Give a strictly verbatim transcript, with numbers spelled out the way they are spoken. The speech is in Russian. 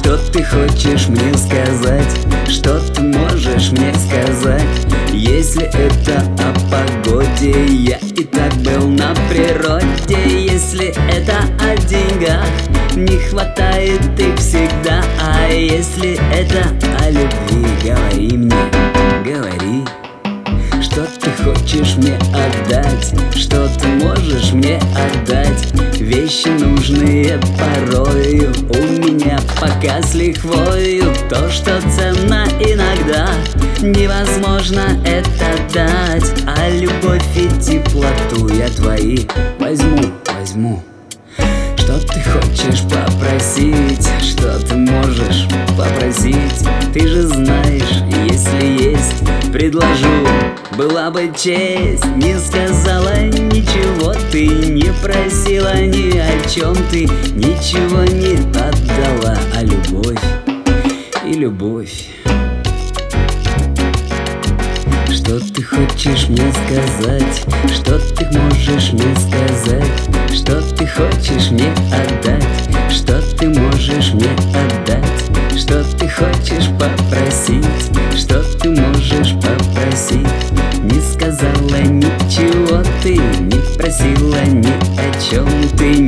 Что ты хочешь мне сказать? Что ты можешь мне сказать? Если это о погоде, я и так был на природе. Если это о деньгах, не хватает их всегда. А если это о любви, говори мне, говори. Что ты хочешь мне отдать? Что ты можешь мне отдать? Вещи нужные порою у меня пока с лихвою. То, что ценно иногда, невозможно это дать. А любовь и теплоту я твои возьму, возьму. Что ты хочешь попросить? Что ты можешь попросить? Ты же знаешь, если есть, предложу. Была бы честь, не сказала ничего ты, не просила ни о чем ты, ничего не отдала. А любовь и любовь. Что ты хочешь мне сказать? Что ты можешь мне сказать? Что ты хочешь мне отдать? Что ты можешь мне отдать? Что ты хочешь попросить? Что ты можешь попросить? Не сказала ничего ты, не просила ни о чем ты,